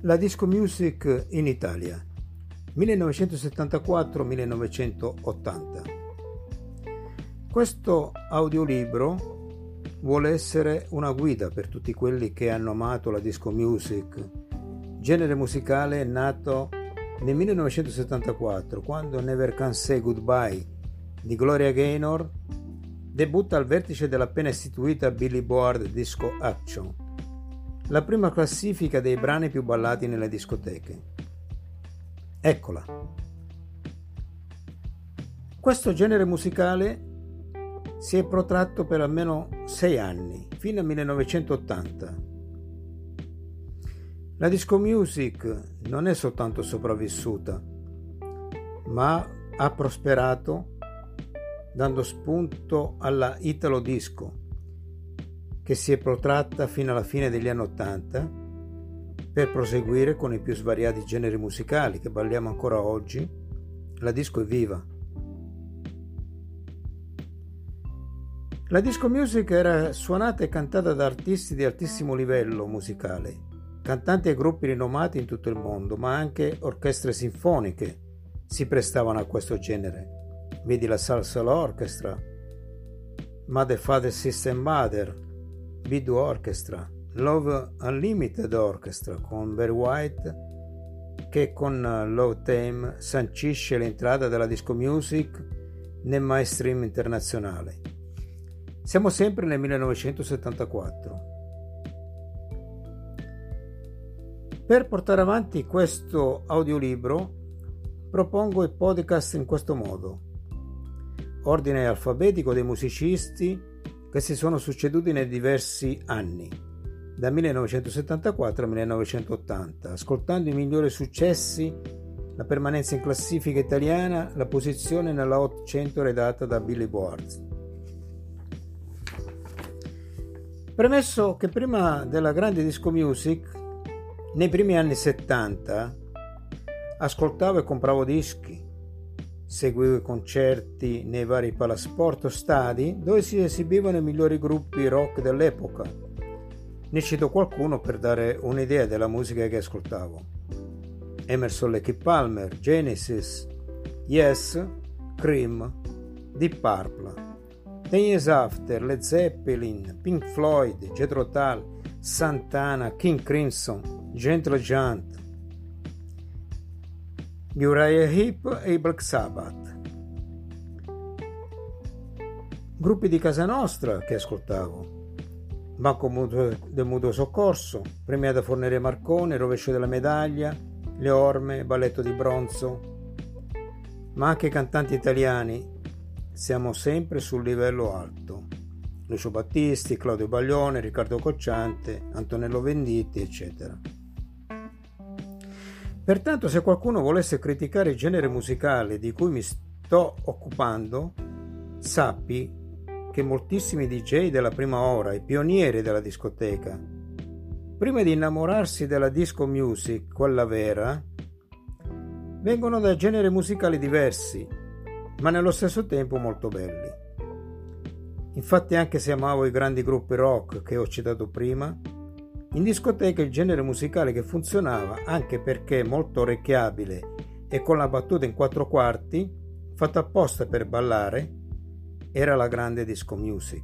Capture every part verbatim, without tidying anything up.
La disco music in Italia, millenovecentosettantaquattro millenovecentottanta. Questo audiolibro vuole essere una guida per tutti quelli che hanno amato la disco music, genere musicale nato nel millenovecentosettantaquattro, quando Never Can Say Goodbye di Gloria Gaynor debutta al vertice dell'appena istituita Billboard Disco Action, la prima classifica dei brani più ballati nelle discoteche. Eccola. Questo genere musicale si è protratto per almeno sei anni, fino al millenovecentottanta. La disco music non è soltanto sopravvissuta, ma ha prosperato dando spunto alla Italo Disco, che si è protratta fino alla fine degli anni Ottanta per proseguire con i più svariati generi musicali che balliamo ancora oggi. La disco è viva. La disco music era suonata e cantata da artisti di altissimo livello musicale, cantanti e gruppi rinomati in tutto il mondo, ma anche orchestre sinfoniche si prestavano a questo genere. Vedi la Salsa Orchestra, Mother Father Sister Mother, Voodoo Orchestra, Love Unlimited Orchestra con Barry White, che con Love Theme sancisce l'entrata della disco music nel mainstream internazionale. Siamo sempre nel millenovecentosettantaquattro. Per portare avanti questo audiolibro propongo il podcast in questo modo: ordine alfabetico dei musicisti che si sono succeduti nei diversi anni, da millenovecentosettantaquattro al millenovecentottanta, ascoltando i migliori successi, la permanenza in classifica italiana, la posizione nella Hot cento redatta da Billboard. Premesso che prima della grande disco music, nei primi anni settanta, ascoltavo e compravo dischi, seguivo i concerti nei vari palasport o stadi dove si esibivano i migliori gruppi rock dell'epoca. Ne cito qualcuno per dare un'idea della musica che ascoltavo: Emerson Lake Palmer, Genesis, Yes, Cream, Deep Purple, Ten Years After, Led Zeppelin, Pink Floyd, Jethro Tull, Santana, King Crimson, Gentle Giant, Uriah Heep e i Black Sabbath. Gruppi di casa nostra che ascoltavo: Banco Mutuo del Mutuo Soccorso, Premiata Forneria Marconi, Rovescio della Medaglia, Le Orme, Balletto di Bronzo, ma anche cantanti italiani. Siamo sempre sul livello alto: Lucio Battisti, Claudio Baglione, Riccardo Cocciante, Antonello Venditti, eccetera. Pertanto, se qualcuno volesse criticare il genere musicale di cui mi sto occupando, sappi che moltissimi D J della prima ora, i pionieri della discoteca, prima di innamorarsi della disco music, quella vera, vengono da generi musicali diversi, ma nello stesso tempo molto belli. Infatti, anche se amavo i grandi gruppi rock che ho citato prima, in discoteca il genere musicale che funzionava, anche perché molto orecchiabile e con la battuta in quattro quarti, fatta apposta per ballare, era la grande disco music.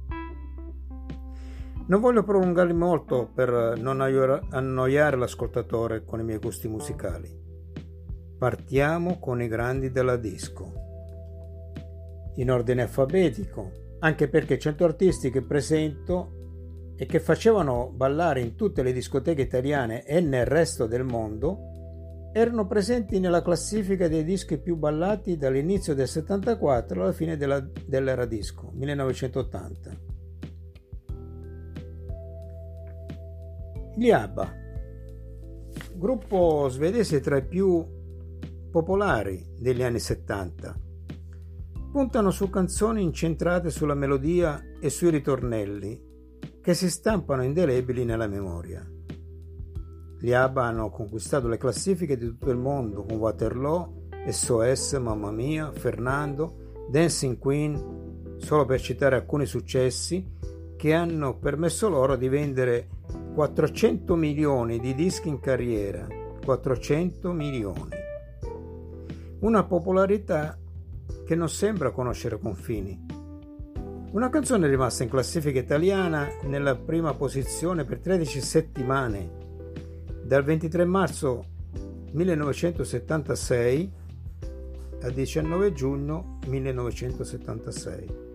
Non voglio prolungarmi molto per non annoiare l'ascoltatore con i miei gusti musicali. Partiamo con i grandi della disco, in ordine alfabetico, anche perché cento artisti che presento e che facevano ballare in tutte le discoteche italiane e nel resto del mondo erano presenti nella classifica dei dischi più ballati dall'inizio del settantaquattro alla fine della, dell'era disco, millenovecentottanta. Gli ABBA, gruppo svedese tra i più popolari degli anni settanta, puntano su canzoni incentrate sulla melodia e sui ritornelli che si stampano indelebili nella memoria. Gli ABBA hanno conquistato le classifiche di tutto il mondo con Waterloo, S O S, Mamma Mia, Fernando, Dancing Queen, solo per citare alcuni successi che hanno permesso loro di vendere quattrocento milioni di dischi in carriera, quattrocento milioni. Una popolarità che non sembra conoscere confini. Una canzone è rimasta in classifica italiana nella prima posizione per tredici settimane, dal ventitré marzo millenovecentosettantasei al diciannove giugno millenovecentosettantasei.